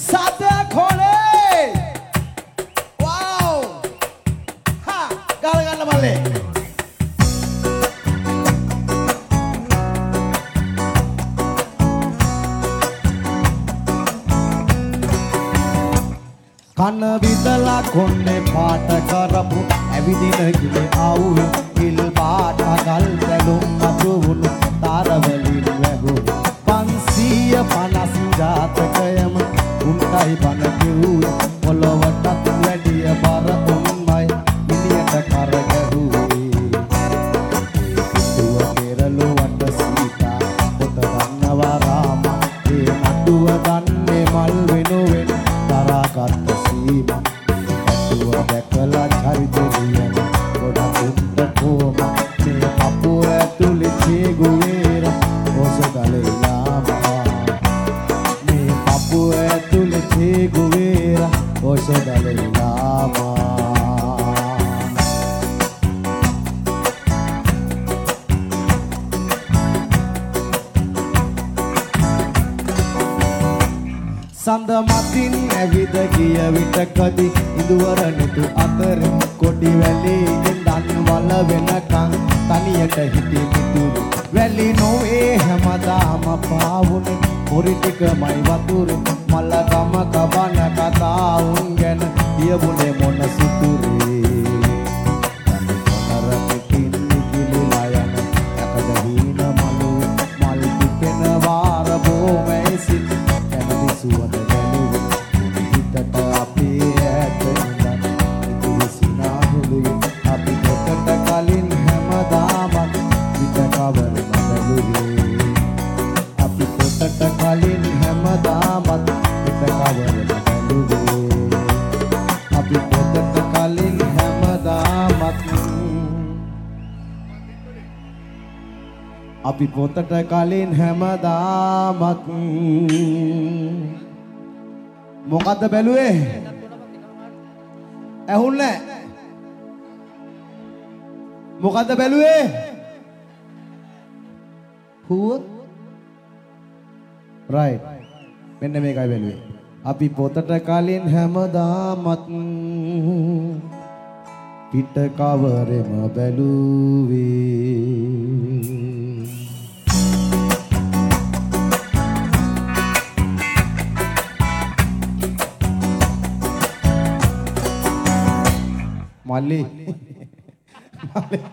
Sate khole. Wow. Ha, gala ganna malle. කන විදලා කොන්නේ පාට කරපු ඇවිදින ගිලේ ආවුවේ හිල් පාට ගල් බැලුම් අතු වුණු තාරවලින් වැහුණු 550 ජාතකයම උන්ටයි බන කිව්වේ පොළොවටත් වැඩිය බර උන්මයි මිනියට කර ගැහුවේ දුව පෙරළුවට සීතා පොත ගන්නවා රාම ඒ නඩුව දන්නේ මල් වෙනුවෙන් තරාගත් සීමා ඇතුව දැකලා චරිතලියන ගොඩක් උත්ත කොම මේ අපෝ ඇතුලේ චේගුවේර ඔසගලෙලාමා මේ අපෝ ඇතුලේ චේගුවේර ඔසගලෙලාමා සඳ මතින් ඇවිද ගිය විටකදී ඉදුවරනෙතු අතරින් කොඩි වැලේ දන් වල වෙනකන් තනියට හිටි මිතුරු වැලි නොවේ හැමදාම පාවුනේ පොරි ටිකමයි වතුරේ මල ගම කබන කතා උන් ගැන කියවුනේ මොන සිතුරේ මොනර පිටින් නිකිලිලා යන යකඩ හීන මලු මල් පිපෙන වාර බොමේ සිට සුවඳ ගැලුවේ හිතට අපේ ඇත ඉඳන් ඉතිරි සිනාහුලුවේ අපි පොතට කලින් හැමදාමත් පිට කවර බැලුවේ අපි පොතට කලින් හැමදාමත් පිට කවර බැලුවේ අපි පොතට කලින් හැමදාමත් අපි පොතට කලින් හැමදාමත් මොකද්ද බැලුවේ ඇහුන්නේ මොකද්ද බැලුවේ හුව රයිට් මෙන්න මේකයි බැලුවේ අපි පොතට කලින් හැමදාමත් පිට කවරෙම බැලුවේ Mali. Mali.